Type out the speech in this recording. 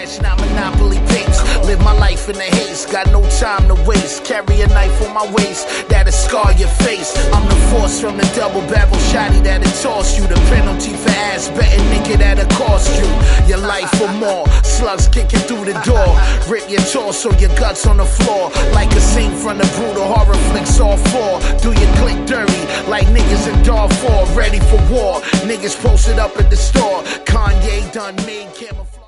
cash, not monopoly pace. Live my life in the haste, got no time to waste. Carry a knife on my waist, that'll scar your face. I'm the force from the double barrel shotty that'll toss you. The penalty for ass betting, nigga, that'll cost you your life or more. Slugs kicking through the door, rip your torso, your guts on the floor. Like a scene from the brutal horror flicks all four. Do your click dirty, like niggas in Darfur, ready for war. Niggas posted up at the store, Kanye done made camouflage.